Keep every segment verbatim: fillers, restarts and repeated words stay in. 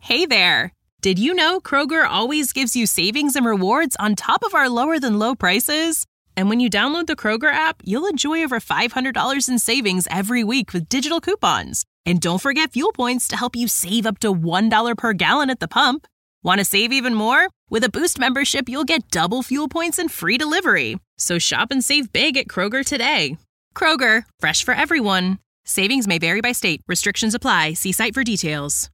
Hey there! Did you know Kroger always gives you savings and rewards on top of our lower-than-low prices? And when you download the Kroger app, you'll enjoy over five hundred dollars in savings every week with digital coupons. And don't forget fuel points to help you save up to one dollar per gallon at the pump. Want to save even more? With a Boost membership, you'll get double fuel points and free delivery. So shop and save big at Kroger today. Kroger, fresh for everyone. Savings may vary by state. Restrictions apply. See site for details.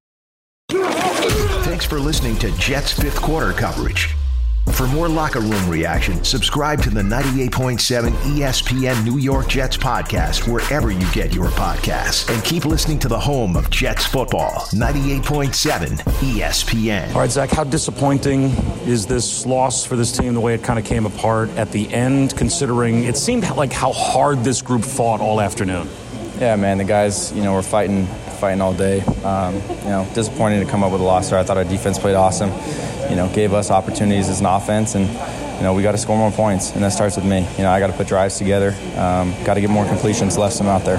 Thanks for listening to Jets fifth quarter coverage. For more locker room reaction, subscribe to the ninety-eight point seven E S P N New York Jets podcast wherever you get your podcasts. And keep listening to the home of Jets football, ninety-eight point seven E S P N. All right, Zach, how disappointing is this loss for this team, the way it kind of came apart at the end, considering it seemed like how hard this group fought all afternoon? Yeah, man, the guys, you know, were fighting fighting all day. Um, you know, disappointing to come up with a loss there. I thought our defense played awesome. You know, gave us opportunities as an offense, and, you know, we got to score more points, and that starts with me. You know, I got to put drives together. Um, got to get more completions, less them out there.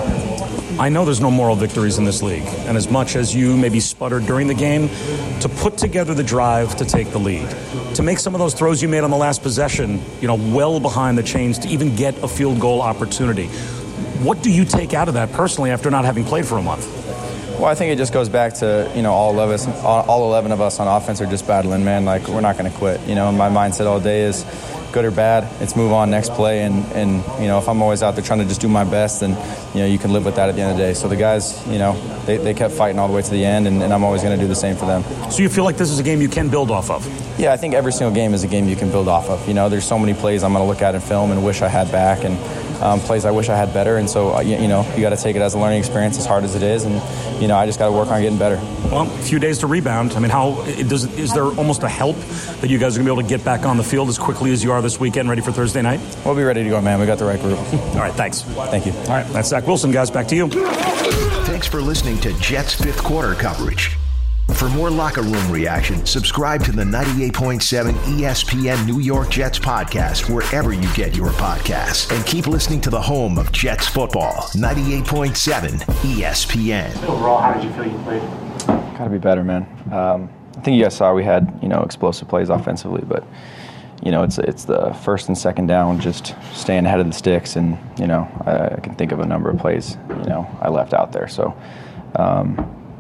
I know there's no moral victories in this league, and as much as you maybe sputtered during the game, to put together the drive to take the lead, to make some of those throws you made on the last possession, you know, well behind the chains to even get a field goal opportunity. What do you take out of that personally after not having played for a month? Well, I think it just goes back to, you know, all eleven, all eleven of us on offense are just battling, man. Like, we're not going to quit. You know, my mindset all day is good or bad, it's move on, next play. And, and, you know, if I'm always out there trying to just do my best, then, you know, you can live with that at the end of the day. So the guys, you know, they, they kept fighting all the way to the end, and, and I'm always going to do the same for them. So you feel like this is a game you can build off of? Yeah, I think every single game is a game you can build off of. You know, there's so many plays I'm going to look at in film and wish I had back, and um, plays I wish I had better. And so, uh, you, you know, you got to take it as a learning experience, as hard as it is. And, you know, I just got to work on getting better. Well, a few days to rebound. I mean, how does is there almost a help that you guys are going to be able to get back on the field as quickly as you are this weekend, ready for Thursday night? We'll be ready to go, man. We got the right group. All right, thanks. Thank you. All right, that's Zach Wilson, guys. Back to you. Thanks for listening to Jets fifth quarter coverage. For more locker room reaction, subscribe to the ninety-eight point seven E S P N New York Jets podcast wherever you get your podcasts. And keep listening to the home of Jets football, ninety-eight point seven E S P N. Overall, how did you feel you played? Got to be better, man. Um, I think you guys saw we had, you know, explosive plays offensively, but, you know, it's it's the first and second down, just staying ahead of the sticks. And, you know, I, I can think of a number of plays, you know, I left out there. So, um,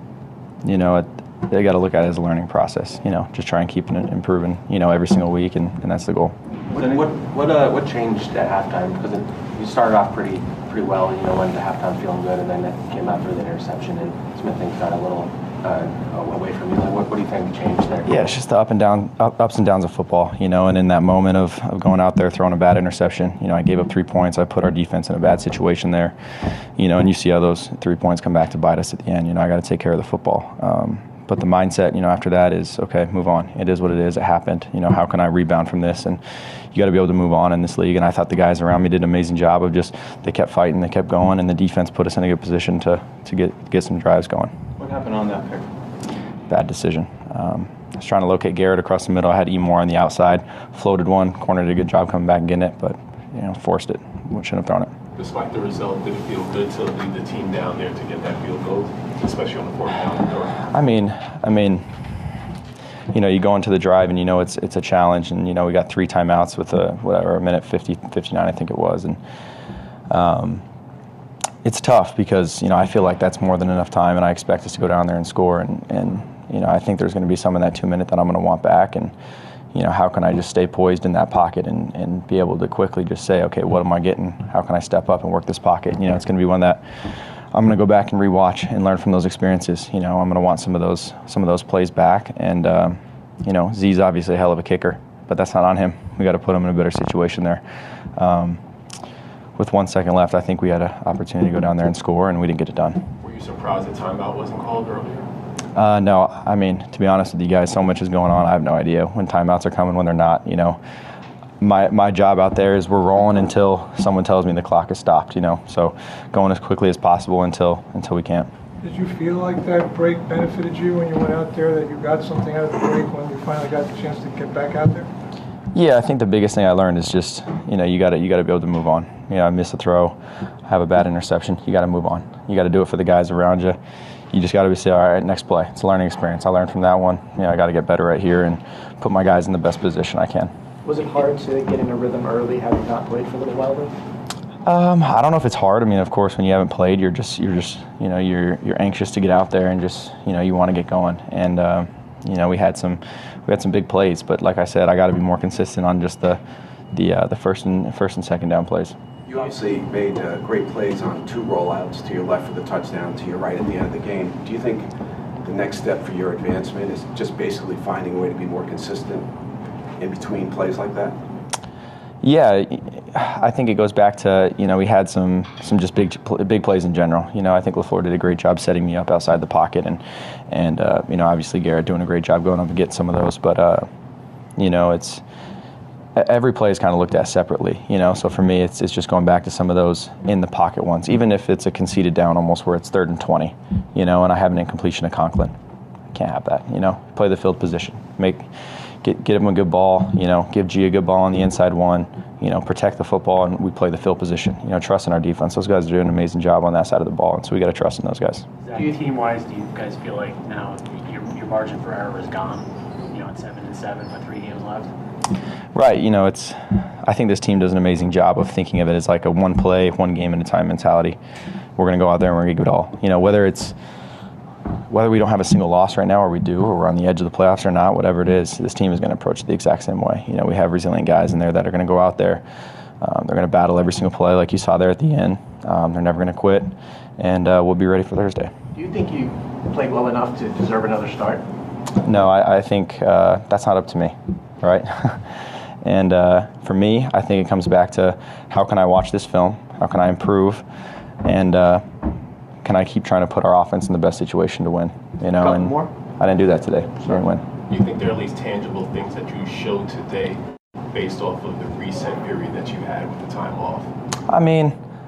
you know, it, they got to look at it as a learning process, you know, just try and keep it improving, you know, every single week, and, and that's the goal. What what what, uh, what changed at halftime? Because it, you started off pretty pretty well, you know, went to halftime feeling good, and then it came after the interception, and Smith things got a little uh, away from you. Like, what, what do you think changed there? Yeah, it's just the up and down, up, ups and downs of football, you know, and in that moment of, of going out there throwing a bad interception, you know, I gave up three points. I put our defense in a bad situation there, you know, and you see how those three points come back to bite us at the end. You know, I got to take care of the football. Um, But the mindset, you know, after that is, okay, move on. It is what it is. It happened. You know, how can I rebound from this? And you got to be able to move on in this league. And I thought the guys around me did an amazing job of just, they kept fighting, they kept going, and the defense put us in a good position to to get get some drives going. What happened on that pick? Bad decision. Um, I was trying to locate Garrett across the middle. I had Emore on the outside. Floated one. Corner did a good job coming back and getting it, but, you know, forced it. Shouldn't have thrown it. Despite the result, did it feel good to lead the team down there to get that field goal, especially on the fourth down? I mean, I mean, you know, you go into the drive and you know it's it's a challenge, and you know we got three timeouts with a whatever a minute fifty, fifty-nine I think it was, and um, it's tough because you know I feel like that's more than enough time, and I expect us to go down there and score, and and you know I think there's going to be some in that two minute that I'm going to want back, and. You know, how can I just stay poised in that pocket and, and be able to quickly just say, okay, what am I getting? How can I step up and work this pocket? You know, it's going to be one that I'm going to go back and rewatch and learn from those experiences. You know, I'm going to want some of those some of those plays back. And, um, you know, Z's obviously a hell of a kicker, but that's not on him. We got to put him in a better situation there. Um, with one second left, I think we had an opportunity to go down there and score, and we didn't get it done. Were you surprised the timeout wasn't called earlier? Uh, no, I mean, to be honest with you guys, so much is going on. I have no idea when timeouts are coming, when they're not. You know, my my job out there is we're rolling until someone tells me the clock is stopped. You know, so going as quickly as possible until until we can't. Did you feel like that break benefited you when you went out there? That you got something out of the break when you finally got the chance to get back out there? Yeah, I think the biggest thing I learned is just you know you got to you got to be able to move on. You know, I miss a throw, I have a bad interception. You got to move on. You got to do it for the guys around you. you just got to be say, all right, next play. It's a learning experience. I learned from that one. You know, I got to get better right here and put my guys in the best position I can. Was it hard to get in a rhythm early, having not played for a little while though? Um, I don't know if it's hard. I mean, of course, when you haven't played, you're just, you're just, you know, you're you're anxious to get out there and just, you know, you want to get going. And uh, you know, we had some, we had some big plays, but like I said, I got to be more consistent on just the, the uh, the first and first and second down plays. You obviously made uh, great plays on two rollouts, to your left for the touchdown, to your right at the end of the game. Do you think the next step for your advancement is just basically finding a way to be more consistent in between plays like that? Yeah, I think it goes back to, you know, we had some some just big big plays in general. You know, I think LaFleur did a great job setting me up outside the pocket, and and uh, you know, obviously Garrett doing a great job going up and getting some of those. But uh, you know, it's every play is kind of looked at separately. You know, so for me, it's it's just going back to some of those in the pocket ones, even if it's a conceded down almost where it's third and twenty. You know, and I have an incompletion to Conklin. Can't have that. You know, play the field position, make. Get, get him a good ball, you know, give G a good ball on the inside one, you know, protect the football, and we play the field position. You know, trust in our defense. Those guys are doing an amazing job on that side of the ball, and so we got to trust in those guys. Do you, team-wise, do you guys feel like now your, your margin for error is gone, you know, at seven and seven with three games left? Right, you know, it's, I think this team does an amazing job of thinking of it as like a one play, one game at a time mentality. We're going to go out there and we're going to give it all. You know, whether it's, whether we don't have a single loss right now, or we do, or we're on the edge of the playoffs or not, whatever it is, this team is going to approach it the exact same way. You know, we have resilient guys in there that are going to go out there. Um, they're going to battle every single play, like you saw there at the end. Um, they're never going to quit, and uh, we'll be ready for Thursday. Do you think you played well enough to deserve another start? No, I, I think uh, that's not up to me, right? and uh, for me, I think it comes back to how can I watch this film? How can I improve? And uh, can I keep trying to put our offense in the best situation to win? You know, Couple and more? I didn't do that today. So I didn't win. Do you think there are at least tangible things that you showed today based off of the reset period that you had with the time off? I mean,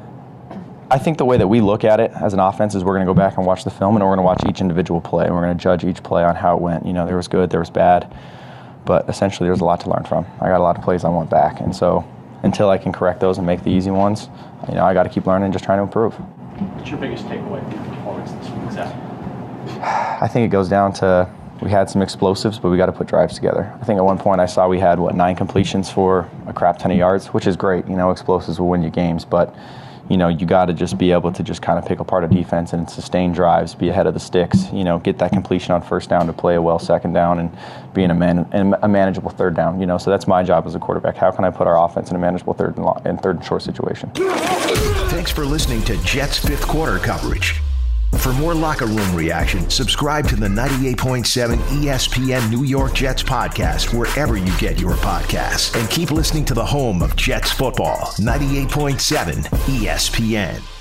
I think the way that we look at it as an offense is we're going to go back and watch the film, and we're going to watch each individual play, and we're going to judge each play on how it went. You know, there was good, there was bad, but essentially there's a lot to learn from. I got a lot of plays I want back, and so until I can correct those and make the easy ones, you know, I got to keep learning and just trying to improve. What's your biggest takeaway from your performance this week, Zach? I think it goes down to we had some explosives, but we got to put drives together. I think at one point I saw we had, what, nine completions for a crap ton of yards, which is great. You know, explosives will win you games, but, you know, you got to just be able to just kind of pick apart a defense and sustain drives, be ahead of the sticks, you know, get that completion on first down to play a well second down and be in a, man, in a manageable third down, you know. So that's my job as a quarterback. How can I put our offense in a manageable third and, long, and, third and short situation? Thanks for listening to Jets fifth quarter coverage. For more locker room reaction, subscribe to the ninety-eight point seven E S P N New York Jets podcast wherever you get your podcasts. And keep listening to the home of Jets football, ninety-eight point seven E S P N.